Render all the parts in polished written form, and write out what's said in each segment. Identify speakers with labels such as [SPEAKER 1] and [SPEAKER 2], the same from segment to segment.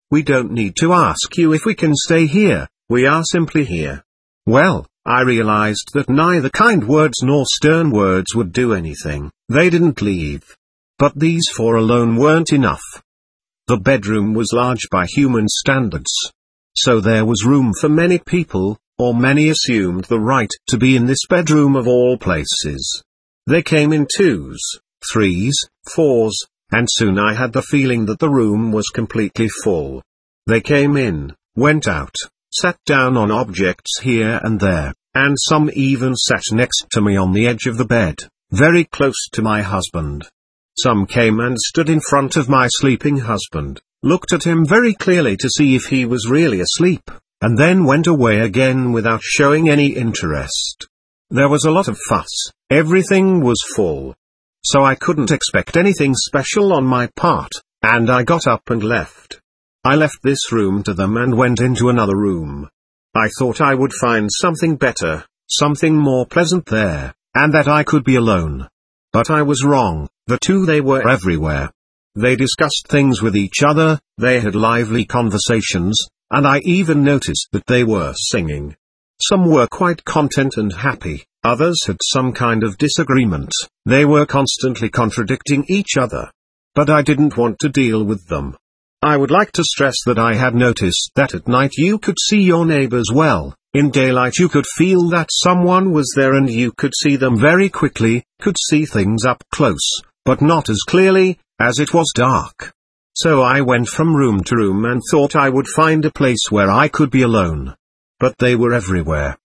[SPEAKER 1] We don't need to ask you if we can stay here, we are simply here. Well, I realized that neither kind words nor stern words would do anything. They didn't leave. But these four alone weren't enough. The bedroom was large by human standards. So there was room for many people, or many assumed the right to be in this bedroom of all places. They came in twos, threes, fours, and soon I had the feeling that the room was completely full. They came in, went out, sat down on objects here and there, and some even sat next to me on the edge of the bed, very close to my husband. Some came and stood in front of my sleeping husband, looked at him very clearly to see if he was really asleep, and then went away again without showing any interest. There was a lot of fuss, everything was full. So I couldn't expect anything special on my part, and I got up and left. I left this room to them and went into another room. I thought I would find something better, something more pleasant there, and that I could be alone. But I was wrong. They were everywhere. They discussed things with each other, they had lively conversations, and I even noticed that they were singing. Some were quite content and happy, others had some kind of disagreement, they were constantly contradicting each other. But I didn't want to deal with them. I would like to stress that I had noticed that at night you could see your neighbors well, in daylight you could feel that someone was there and you could see them very quickly, could see things up close, but not as clearly, as it was dark. So I went from room to room and thought I would find a place where I could be alone. But they were everywhere,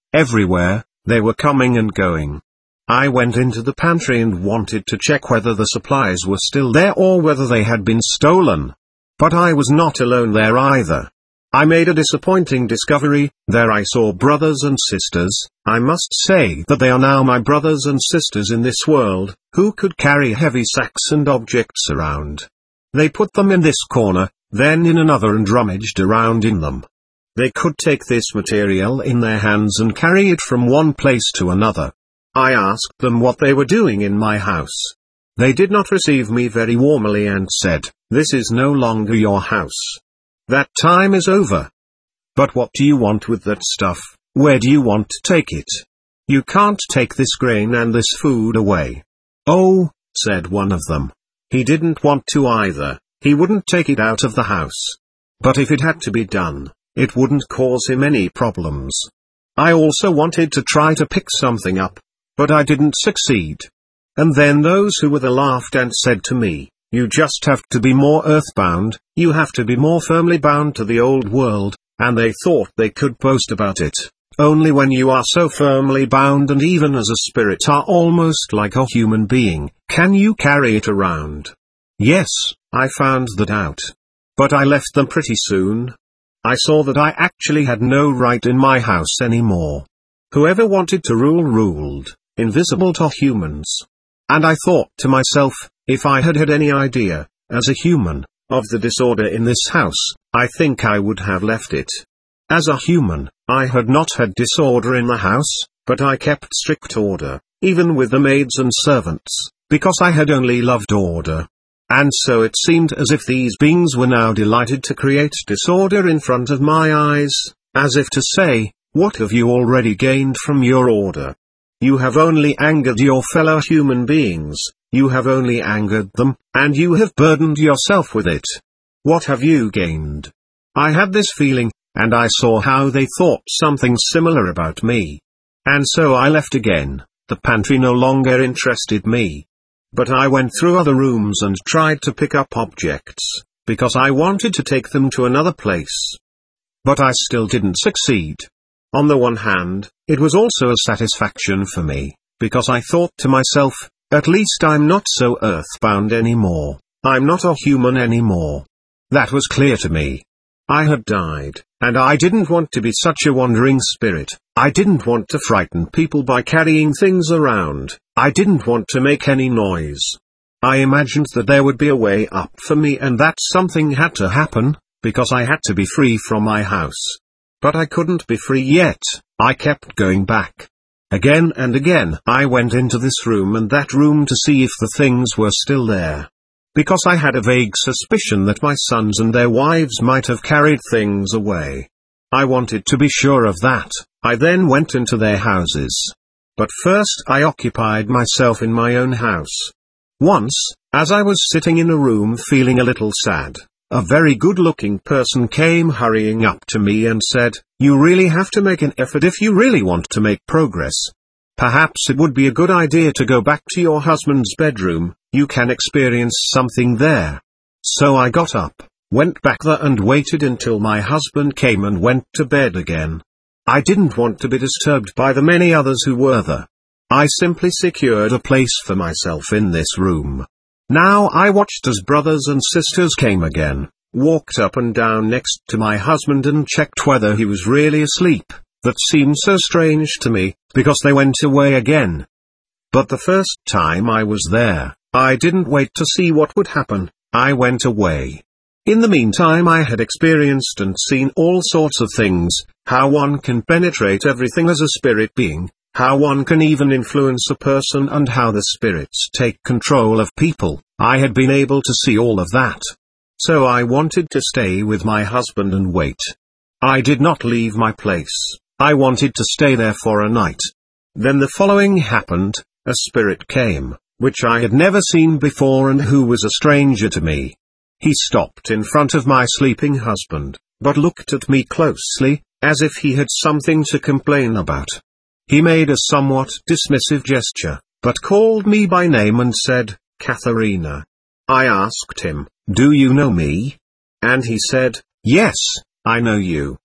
[SPEAKER 1] they were coming and going. I went into the pantry and wanted to check whether the supplies were still there or whether they had been stolen. But I was not alone there either. I made a disappointing discovery. There I saw brothers and sisters. I must say that they are now my brothers and sisters in this world, who could carry heavy sacks and objects around. They put them in this corner, then in another and rummaged around in them. They could take this material in their hands and carry it from one place to another. I asked them what they were doing in my house. They did not receive me very warmly and said, "This is no longer your house. That time is over. But what do you want with that stuff? Where do you want to take it? You can't take this grain and this food away." "Oh," said one of them. He didn't want to either, he wouldn't take it out of the house. But if it had to be done, it wouldn't cause him any problems. I also wanted to try to pick something up, but I didn't succeed. And then those who were there laughed and said to me, "You just have to be more earthbound, you have to be more firmly bound to the old world," and they thought they could boast about it. Only when you are so firmly bound and even as a spirit are almost like a human being, can you carry it around. Yes, I found that out. But I left them pretty soon. I saw that I actually had no right in my house anymore. Whoever wanted to rule ruled, invisible to humans. And I thought to myself, if I had had any idea, as a human, of the disorder in this house, I think I would have left it. As a human, I had not had disorder in the house, but I kept strict order, even with the maids and servants, because I had only loved order. And so it seemed as if these beings were now delighted to create disorder in front of my eyes, as if to say, "What have you already gained from your order? You have only angered your fellow human beings, you have only angered them, and you have burdened yourself with it. What have you gained?" I had this feeling, and I saw how they thought something similar about me. And so I left again. The pantry no longer interested me. But I went through other rooms and tried to pick up objects, because I wanted to take them to another place. But I still didn't succeed. On the one hand, it was also a satisfaction for me, because I thought to myself, at least I'm not so earthbound anymore, I'm not a human anymore. That was clear to me. I had died, and I didn't want to be such a wandering spirit. I didn't want to frighten people by carrying things around. I didn't want to make any noise. I imagined that there would be a way up for me and that something had to happen, because I had to be free from my house. But I couldn't be free yet. I kept going back. Again and again I went into this room and that room to see if the things were still there. because I had a vague suspicion that my sons and their wives might have carried things away. I wanted to be sure of that. I then went into their houses. But first I occupied myself in my own house. Once, as I was sitting in a room feeling a little sad, a very good-looking person came hurrying up to me and said, "You really have to make an effort if you really want to make progress. Perhaps it would be a good idea to go back to your husband's bedroom, you can experience something there." So I got up, went back there and waited until my husband came and went to bed again. I didn't want to be disturbed by the many others who were there. I simply secured a place for myself in this room. Now I watched as brothers and sisters came again, walked up and down next to my husband and checked whether he was really asleep. That seemed so strange to me, because they went away again. But the first time I was there, I didn't wait to see what would happen, I went away. In the meantime I had experienced and seen all sorts of things, how one can penetrate everything as a spirit being, how one can even influence a person and how the spirits take control of people. I had been able to see all of that. So I wanted to stay with my husband and wait. I did not leave my place. I wanted to stay there for a night. Then the following happened, a spirit came, which I had never seen before and who was a stranger to me. He stopped in front of my sleeping husband, but looked at me closely, as if he had something to complain about. He made a somewhat dismissive gesture, but called me by name and said, "Katharina." I asked him, "Do you know me?" And he said, "Yes, I know you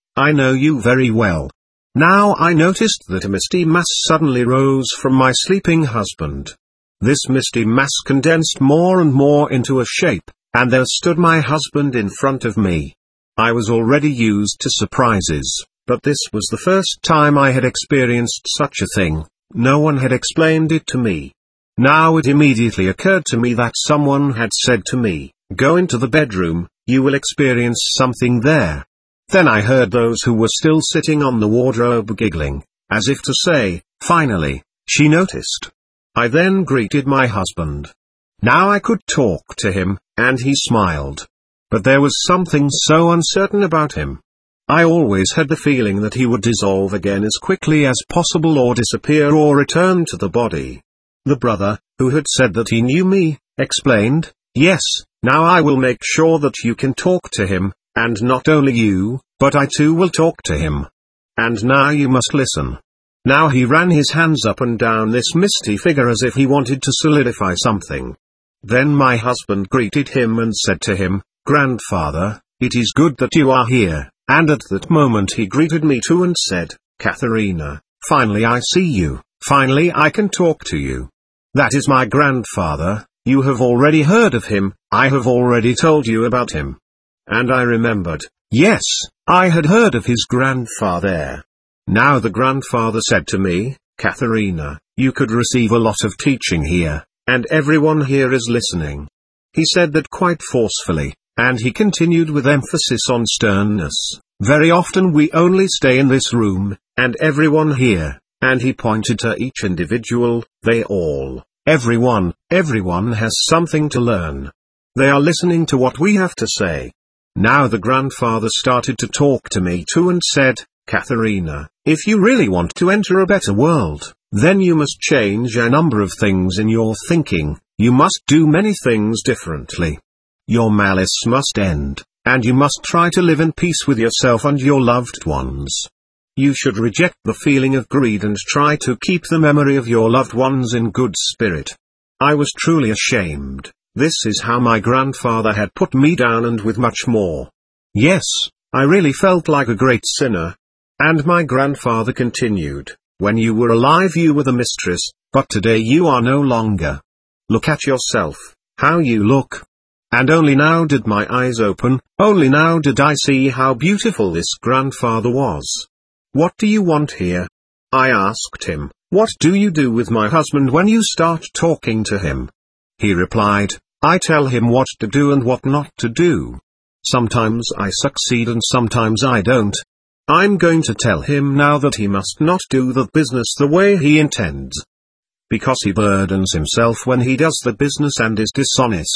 [SPEAKER 1] very well." Now I noticed that a misty mass suddenly rose from my sleeping husband. This misty mass condensed more and more into a shape, and there stood my husband in front of me. I was already used to surprises, but this was the first time I had experienced such a thing. No one had explained it to me. Now it immediately occurred to me that someone had said to me, "Go into the bedroom, you will experience something there." Then I heard those who were still sitting on the wardrobe giggling, as if to say, "Finally, she noticed." I then greeted my husband. Now I could talk to him, and he smiled. But there was something so uncertain about him. I always had the feeling that he would dissolve again as quickly as possible or disappear or return to the body. The brother, who had said that he knew me, explained, "Yes, now I will make sure that you can talk to him. And not only you, but I too will talk to him. And now you must listen." Now he ran his hands up and down this misty figure as if he wanted to solidify something. Then my husband greeted him and said to him, "Grandfather, it is good that you are here," and at that moment he greeted me too and said, "Katharina, finally I see you, finally I can talk to you. That is my grandfather, you have already heard of him, I have already told you about him." And I remembered, yes, I had heard of his grandfather. Now the grandfather said to me, "Katharina, you could receive a lot of teaching here, and everyone here is listening." He said that quite forcefully, and he continued with emphasis on sternness, "Very often we only stay in this room, and everyone here," and he pointed to each individual, "they all, everyone has something to learn. They are listening to what we have to say." Now the grandfather started to talk to me too and said, "Katharina, if you really want to enter a better world, then you must change a number of things in your thinking, you must do many things differently. Your malice must end, and you must try to live in peace with yourself and your loved ones. You should reject the feeling of greed and try to keep the memory of your loved ones in good spirit." I was truly ashamed. This is how my grandfather had put me down and with much more. Yes, I really felt like a great sinner. And my grandfather continued, "When you were alive you were the mistress, but today you are no longer. Look at yourself, how you look." And only now did my eyes open, only now did I see how beautiful this grandfather was. "What do you want here?" I asked him. "What do you do with my husband when you start talking to him?" He replied, "I tell him what to do and what not to do. Sometimes I succeed and sometimes I don't. I'm going to tell him now that he must not do the business the way he intends. Because he burdens himself when he does the business and is dishonest,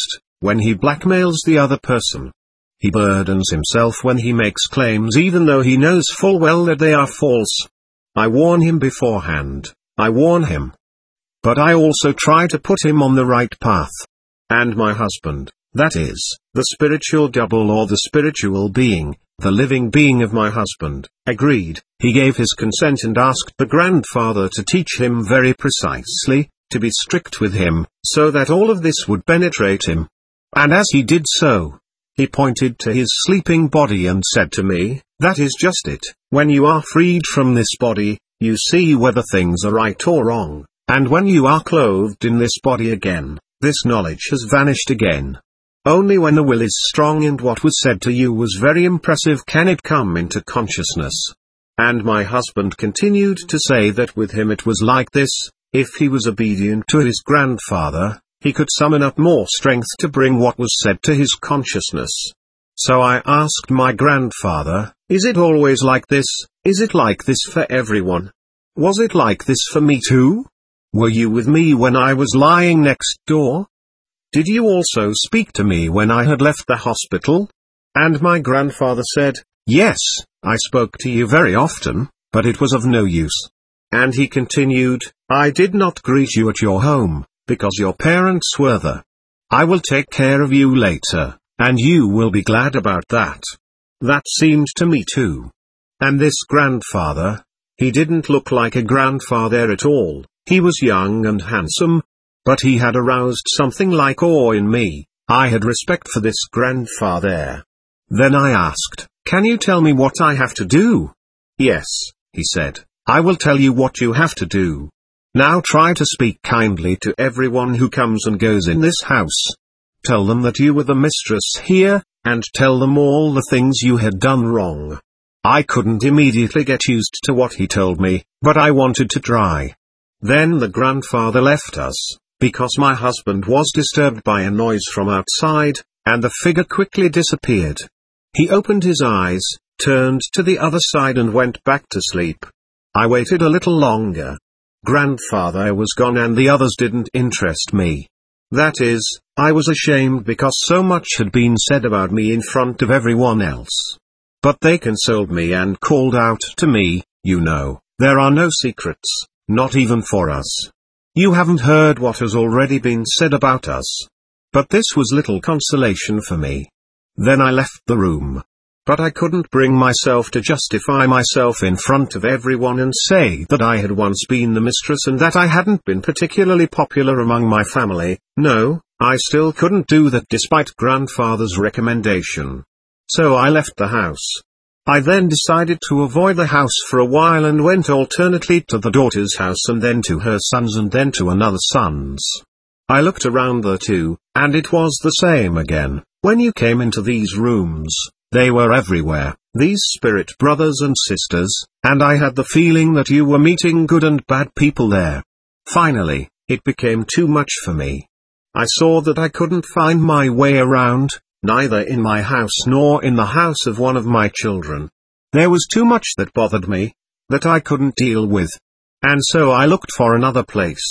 [SPEAKER 1] when he blackmails the other person. He burdens himself when he makes claims even though he knows full well that they are false. I warn him beforehand, I warn him. But I also try to put him on the right path. And my husband, that is, the spiritual double or the spiritual being, the living being of my husband, agreed. He gave his consent and asked the grandfather to teach him very precisely, to be strict with him, so that all of this would penetrate him. And as he did so, he pointed to his sleeping body and said to me, that is just it. When you are freed from this body, you see whether things are right or wrong, and when you are clothed in this body again, this knowledge has vanished again. Only when the will is strong and what was said to you was very impressive can it come into consciousness. And my husband continued to say that with him it was like this: if he was obedient to his grandfather, he could summon up more strength to bring what was said to his consciousness. So I asked my grandfather, is it always like this? Is it like this for everyone? Was it like this for me too? Were you with me when I was lying next door? Did you also speak to me when I had left the hospital? And my grandfather said, yes, I spoke to you very often, but it was of no use. And he continued, I did not greet you at your home, because your parents were there. I will take care of you later, and you will be glad about that. That seemed to me too. And this grandfather, he didn't look like a grandfather at all, he was young and handsome, but he had aroused something like awe in me. I had respect for this grandfather. Then I asked, can you tell me what I have to do? Yes, he said, I will tell you what you have to do. Now try to speak kindly to everyone who comes and goes in this house. Tell them that you were the mistress here, and tell them all the things you had done wrong. I couldn't immediately get used to what he told me, but I wanted to try. Then the grandfather left us, because my husband was disturbed by a noise from outside, and the figure quickly disappeared. He opened his eyes, turned to the other side and went back to sleep. I waited a little longer. Grandfather was gone and the others didn't interest me. That is, I was ashamed because so much had been said about me in front of everyone else. But they consoled me and called out to me, you know, there are no secrets, not even for us. You haven't heard what has already been said about us. But this was little consolation for me. Then I left the room. But I couldn't bring myself to justify myself in front of everyone and say that I had once been the mistress and that I hadn't been particularly popular among my family. No, I still couldn't do that despite grandfather's recommendation. So I left the house. I then decided to avoid the house for a while and went alternately to the daughter's house and then to her son's and then to another son's. I looked around there too, and it was the same again. When you came into these rooms, they were everywhere, these spirit brothers and sisters, and I had the feeling that you were meeting good and bad people there. Finally, it became too much for me. I saw that I couldn't find my way around, neither in my house nor in the house of one of my children. There was too much that bothered me, that I couldn't deal with. And so I looked for another place.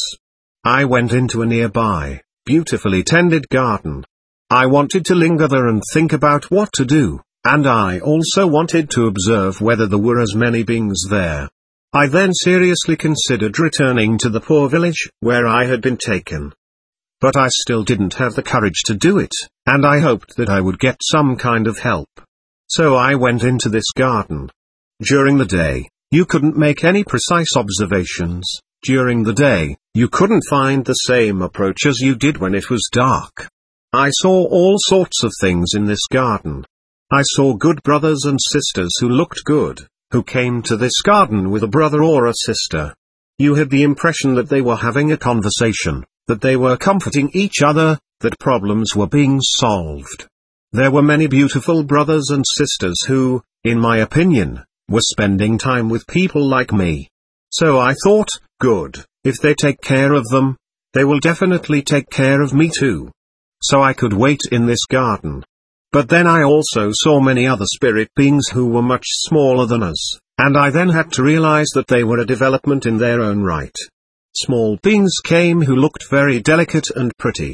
[SPEAKER 1] I went into a nearby, beautifully tended garden. I wanted to linger there and think about what to do, and I also wanted to observe whether there were as many beings there. I then seriously considered returning to the poor village where I had been taken. But I still didn't have the courage to do it, and I hoped that I would get some kind of help. So I went into this garden. During the day, you couldn't make any precise observations. During the day, you couldn't find the same approach as you did when it was dark. I saw all sorts of things in this garden. I saw good brothers and sisters who looked good, who came to this garden with a brother or a sister. You had the impression that they were having a conversation, that they were comforting each other, that problems were being solved. There were many beautiful brothers and sisters who, in my opinion, were spending time with people like me. So I thought, good, if they take care of them, they will definitely take care of me too. So I could wait in this garden. But then I also saw many other spirit beings who were much smaller than us, and I then had to realize that they were a development in their own right. Small beings came who looked very delicate and pretty.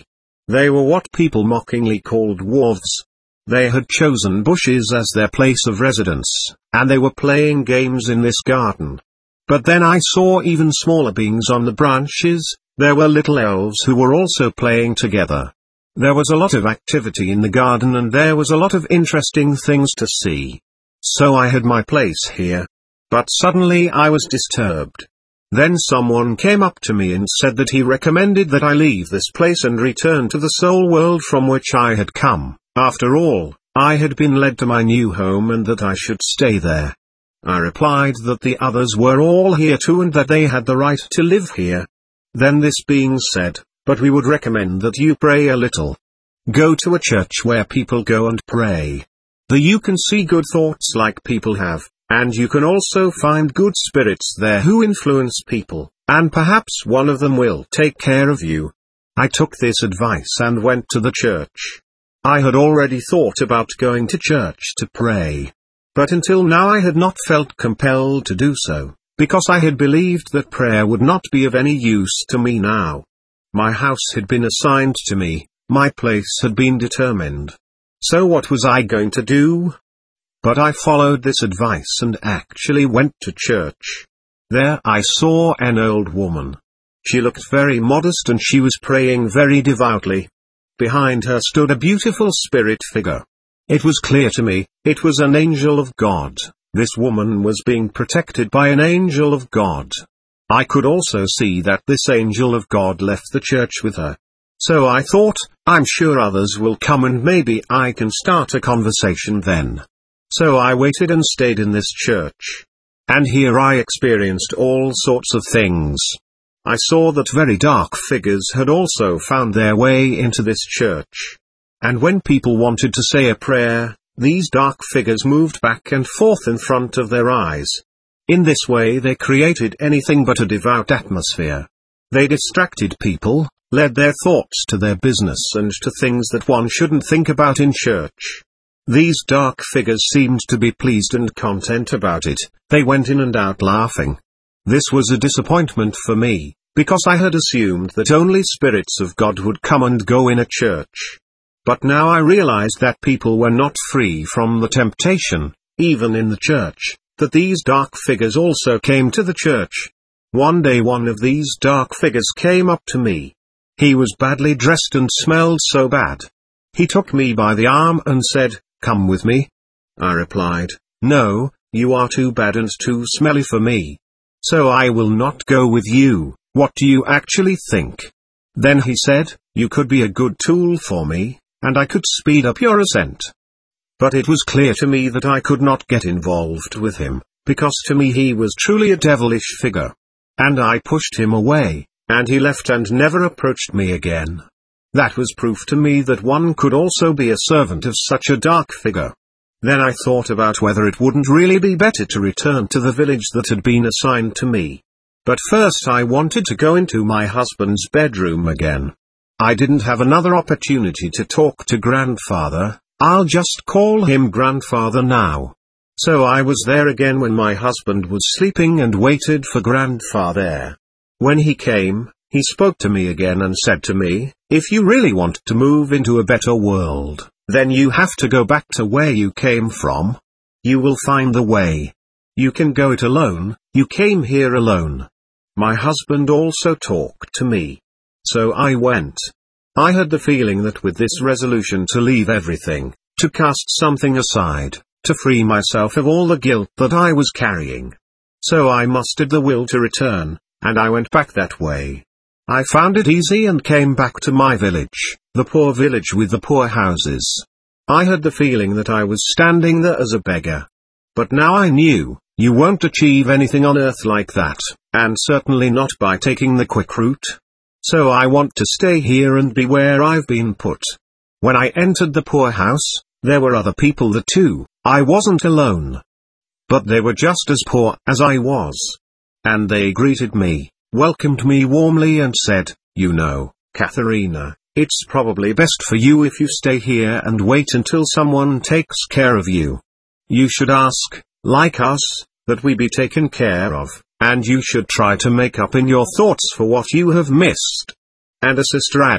[SPEAKER 1] They were what people mockingly called dwarves. They had chosen bushes as their place of residence, and they were playing games in this garden. But then I saw even smaller beings on the branches. There were little elves who were also playing together. There was a lot of activity in the garden and there was a lot of interesting things to see. So I had my place here. But suddenly I was disturbed. Then someone came up to me and said that he recommended that I leave this place and return to the soul world from which I had come. After all, I had been led to my new home and that I should stay there. I replied that the others were all here too and that they had the right to live here. Then this being said, but we would recommend that you pray a little. Go to a church where people go and pray. There you can see good thoughts like people have, and you can also find good spirits there who influence people, and perhaps one of them will take care of you. I took this advice and went to the church. I had already thought about going to church to pray. But until now I had not felt compelled to do so, because I had believed that prayer would not be of any use to me now. My house had been assigned to me, my place had been determined. So what was I going to do? But I followed this advice and actually went to church. There I saw an old woman. She looked very modest and she was praying very devoutly. Behind her stood a beautiful spirit figure. It was clear to me, it was an angel of God. This woman was being protected by an angel of God. I could also see that this angel of God left the church with her. So I thought, I'm sure others will come and maybe I can start a conversation then. So I waited and stayed in this church. And here I experienced all sorts of things. I saw that very dark figures had also found their way into this church. And when people wanted to say a prayer, these dark figures moved back and forth in front of their eyes. In this way they created anything but a devout atmosphere. They distracted people, led their thoughts to their business and to things that one shouldn't think about in church. These dark figures seemed to be pleased and content about it. They went in and out laughing. This was a disappointment for me, because I had assumed that only spirits of God would come and go in a church. But now I realized that people were not free from the temptation, even in the church, that these dark figures also came to the church. One day one of these dark figures came up to me. He was badly dressed and smelled so bad. He took me by the arm and said, "Come with me." I replied, "No, you are too bad and too smelly for me. So I will not go with you. What do you actually think?" Then he said, "You could be a good tool for me, and I could speed up your ascent." But it was clear to me that I could not get involved with him, because to me he was truly a devilish figure. And I pushed him away, and he left and never approached me again. That was proof to me that one could also be a servant of such a dark figure. Then I thought about whether it wouldn't really be better to return to the village that had been assigned to me. But first I wanted to go into my husband's bedroom again. I didn't have another opportunity to talk to grandfather. I'll just call him grandfather now. So I was there again when my husband was sleeping and waited for grandfather. When he came, he spoke to me again and said to me, "If you really want to move into a better world, then you have to go back to where you came from. You will find the way. You can go it alone, you came here alone." My husband also talked to me. So I went. I had the feeling that with this resolution to leave everything, to cast something aside, to free myself of all the guilt that I was carrying. So I mustered the will to return, and I went back that way. I found it easy and came back to my village, the poor village with the poor houses. I had the feeling that I was standing there as a beggar. But now I knew, you won't achieve anything on earth like that, and certainly not by taking the quick route. So I want to stay here and be where I've been put. When I entered the poor house, there were other people there too. I wasn't alone. But they were just as poor as I was. And they greeted me, welcomed me warmly and said, "You know, Katharina, it's probably best for you if you stay here and wait until someone takes care of you. You should ask, like us, that we be taken care of, and you should try to make up in your thoughts for what you have missed." And a sister added,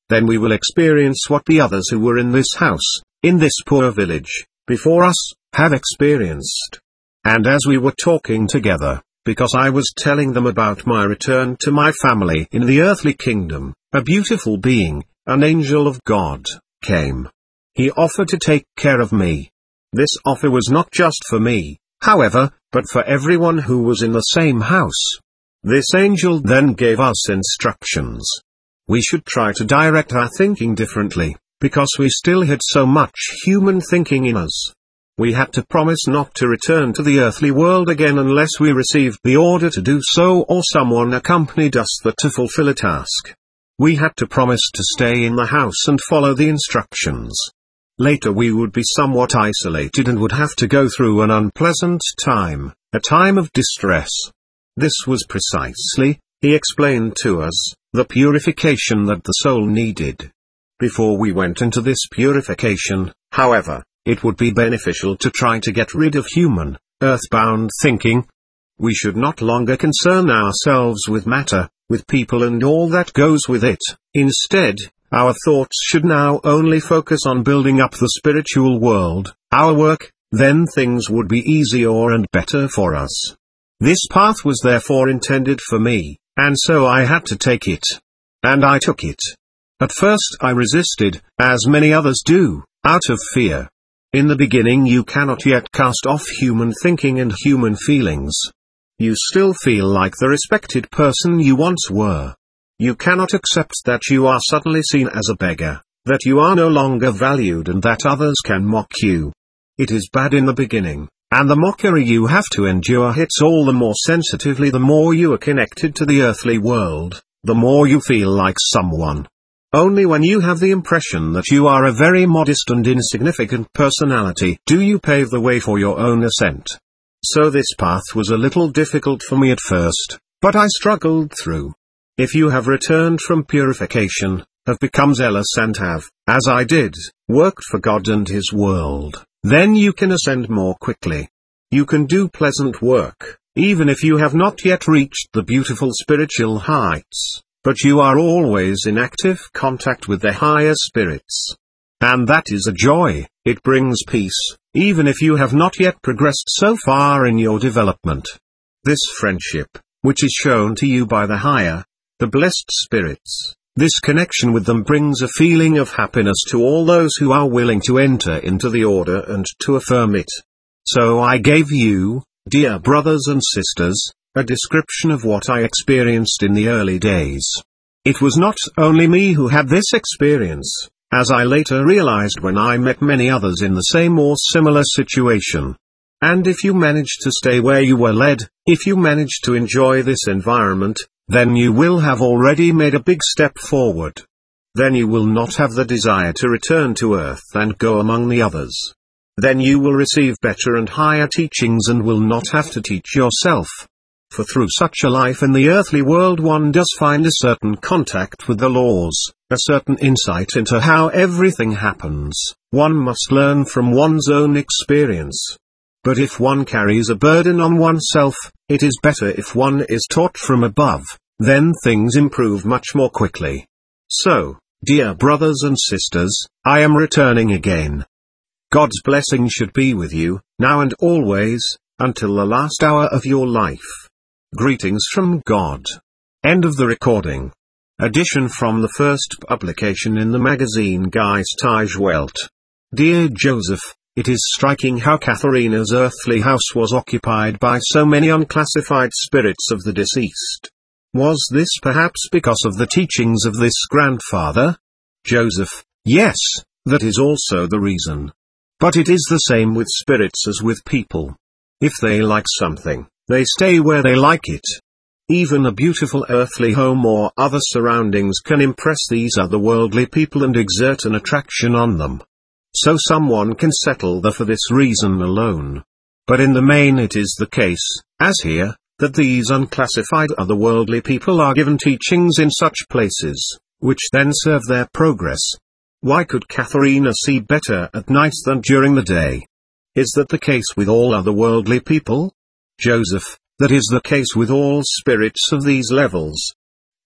[SPEAKER 1] then we will experience what the others who were in this house, in this poor village, before us, have experienced. And as we were talking together, because I was telling them about my return to my family in the earthly kingdom, a beautiful being, an angel of God, came. He offered to take care of me. This offer was not just for me, however, but for everyone who was in the same house. This angel then gave us instructions. We should try to direct our thinking differently, because we still had so much human thinking in us. We had to promise not to return to the earthly world again unless we received the order to do so or someone accompanied us there to fulfill a task. We had to promise to stay in the house and follow the instructions. Later we would be somewhat isolated and would have to go through an unpleasant time, a time of distress. This was precisely, he explained to us, the purification that the soul needed. Before we went into this purification, however, it would be beneficial to try to get rid of human, earthbound thinking. We should not longer concern ourselves with matter, with people and all that goes with it. Instead, our thoughts should now only focus on building up the spiritual world, our work, then things would be easier and better for us. This path was therefore intended for me, and so I had to take it. And I took it. At first I resisted, as many others do, out of fear. In the beginning you cannot yet cast off human thinking and human feelings. You still feel like the respected person you once were. You cannot accept that you are suddenly seen as a beggar, that you are no longer valued and that others can mock you. It is bad in the beginning, and the mockery you have to endure hits all the more sensitively the more you are connected to the earthly world, the more you feel like someone. Only when you have the impression that you are a very modest and insignificant personality do you pave the way for your own ascent. So this path was a little difficult for me at first, but I struggled through. If you have returned from purification, have become zealous and have, as I did, worked for God and His world, then you can ascend more quickly. You can do pleasant work, even if you have not yet reached the beautiful spiritual heights. But you are always in active contact with the higher spirits. And that is a joy, it brings peace, even if you have not yet progressed so far in your development. This friendship, which is shown to you by the higher, the blessed spirits, this connection with them brings a feeling of happiness to all those who are willing to enter into the order and to affirm it. So I gave you, dear brothers and sisters, a description of what I experienced in the early days. It was not only me who had this experience, as I later realized when I met many others in the same or similar situation. And if you manage to stay where you were led, if you manage to enjoy this environment, then you will have already made a big step forward. Then you will not have the desire to return to earth and go among the others. Then you will receive better and higher teachings and will not have to teach yourself. For through such a life in the earthly world one does find a certain contact with the laws, a certain insight into how everything happens. One must learn from one's own experience. But if one carries a burden on oneself, it is better if one is taught from above, then things improve much more quickly. So, dear brothers and sisters, I am returning again. God's blessing should be with you, now and always, until the last hour of your life. Greetings from God. End of the recording. Addition from the first publication in the magazine Geistige Welt. Dear Joseph, it is striking how Katharina's earthly house was occupied by so many unclassified spirits of the deceased. Was this perhaps because of the teachings of this grandfather? Joseph, yes, that is also the reason. But it is the same with spirits as with people. If they like something, they stay where they like it. Even a beautiful earthly home or other surroundings can impress these otherworldly people and exert an attraction on them. So someone can settle there for this reason alone. But in the main it is the case, as here, that these unclassified otherworldly people are given teachings in such places, which then serve their progress. Why could Katharina see better at night than during the day? Is that the case with all otherworldly people? Joseph, that is the case with all spirits of these levels.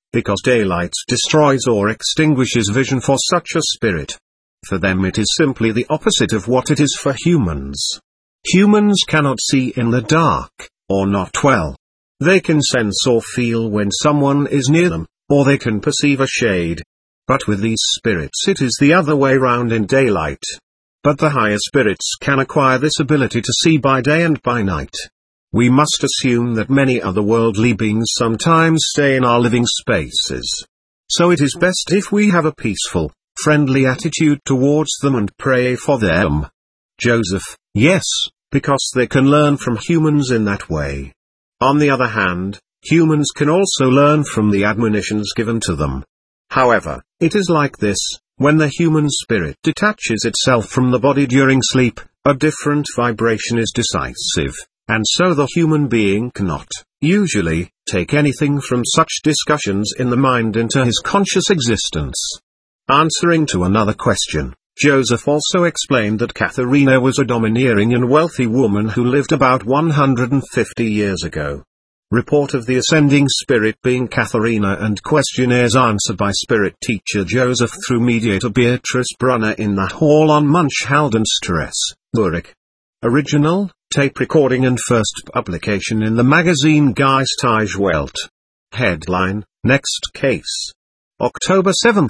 [SPEAKER 1] because daylight destroys or extinguishes vision for such a spirit. For them it is simply the opposite of what it is for humans. Humans cannot see in the dark, or not well. They can sense or feel when someone is near them, or they can perceive a shade. But with these spirits it is the other way round in daylight. But the higher spirits can acquire this ability to see by day and by night. We must assume that many otherworldly beings sometimes stay in our living spaces. So it is best if we have a peaceful, friendly attitude towards them and pray for them. Joseph: yes, because they can learn from humans in that way. On the other hand, humans can also learn from the admonitions given to them. However, it is like this: when the human spirit detaches itself from the body during sleep, a different vibration is decisive, and so the human being cannot, usually, take anything from such discussions in the mind into his conscious existence. Answering to another question, Joseph also explained that Katharina was a domineering and wealthy woman who lived about 150 years ago. Report of the ascending spirit being Katharina and questionnaires answered by spirit teacher Joseph through mediator Beatrice Brunner in the hall on Munchhaldenstrasse, Zurich. Original, tape recording and first publication in the magazine Geistige Welt. Headline: Next Case. October 7,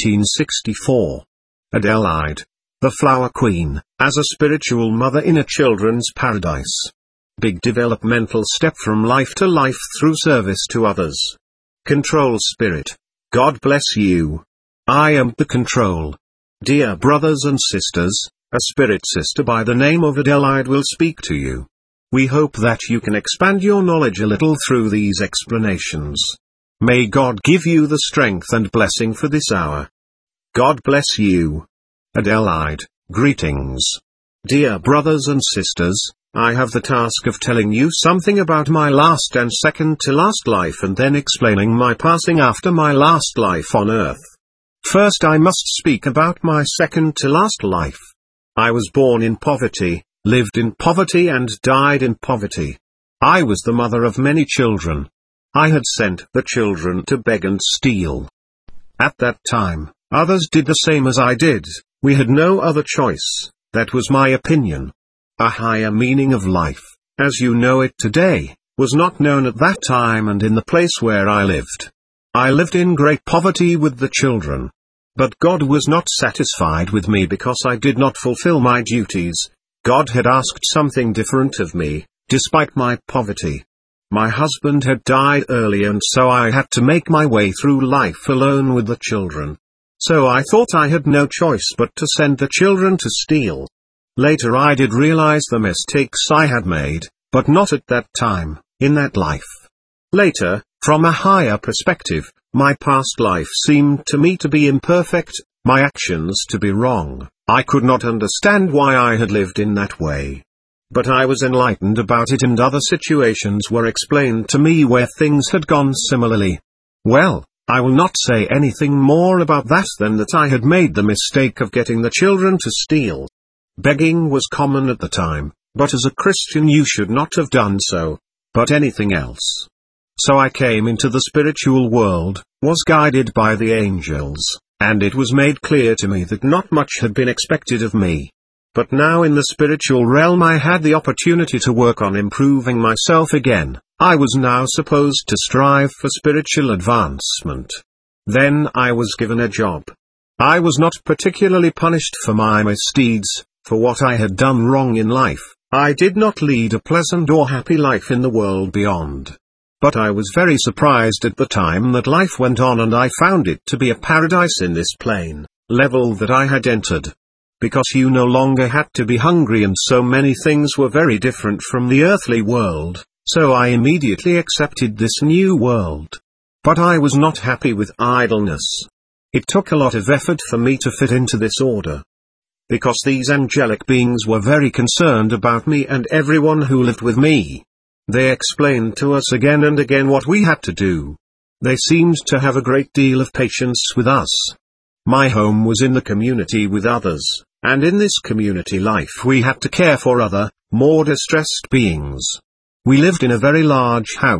[SPEAKER 1] 1964. Adelaide, the Flower Queen, as a spiritual mother in a children's paradise. Big developmental step from life to life through service to others. Control Spirit. God bless you. I am the control. Dear brothers and sisters, a spirit sister by the name of Adelaide will speak to you. We hope that you can expand your knowledge a little through these explanations. May God give you the strength and blessing for this hour. God bless you. Adelaide, greetings. Dear brothers and sisters, I have the task of telling you something about my last and second to last life and then explaining my passing after my last life on earth. First I must speak about my second to last life. I was born in poverty, lived in poverty and died in poverty. I was the mother of many children. I had sent the children to beg and steal. At that time, others did the same as I did. We had no other choice. That was my opinion. A higher meaning of life, as you know it today, was not known at that time and in the place where I lived. I lived in great poverty with the children. But God was not satisfied with me because I did not fulfill my duties. God had asked something different of me, despite my poverty. My husband had died early and so I had to make my way through life alone with the children. So I thought I had no choice but to send the children to steal. Later I did realize the mistakes I had made, but not at that time, in that life. Later, from a higher perspective, my past life seemed to me to be imperfect, my actions to be wrong. I could not understand why I had lived in that way. But I was enlightened about it and other situations were explained to me where things had gone similarly. Well, I will not say anything more about that than that I had made the mistake of getting the children to steal. Begging was common at the time, but as a Christian you should not have done so, but anything else. So I came into the spiritual world, was guided by the angels, and it was made clear to me that not much had been expected of me. But now in the spiritual realm I had the opportunity to work on improving myself again. I was now supposed to strive for spiritual advancement. Then I was given a job. I was not particularly punished for my misdeeds, for what I had done wrong in life. I did not lead a pleasant or happy life in the world beyond. But I was very surprised at the time that life went on and I found it to be a paradise in this plane, level that I had entered. Because you no longer had to be hungry and so many things were very different from the earthly world, so I immediately accepted this new world. But I was not happy with idleness. It took a lot of effort for me to fit into this order. Because these angelic beings were very concerned about me and everyone who lived with me. They explained to us again and again what we had to do. They seemed to have a great deal of patience with us. My home was in the community with others, and in this community life we had to care for other, more distressed beings. We lived in a very large house,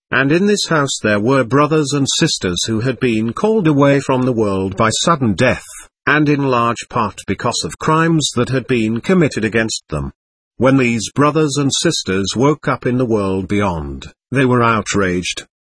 [SPEAKER 1] And in this house there were brothers and sisters who had been called away from the world by sudden death, and in large part because of crimes that had been committed against them. When these brothers and sisters woke up in the world beyond, they were outraged.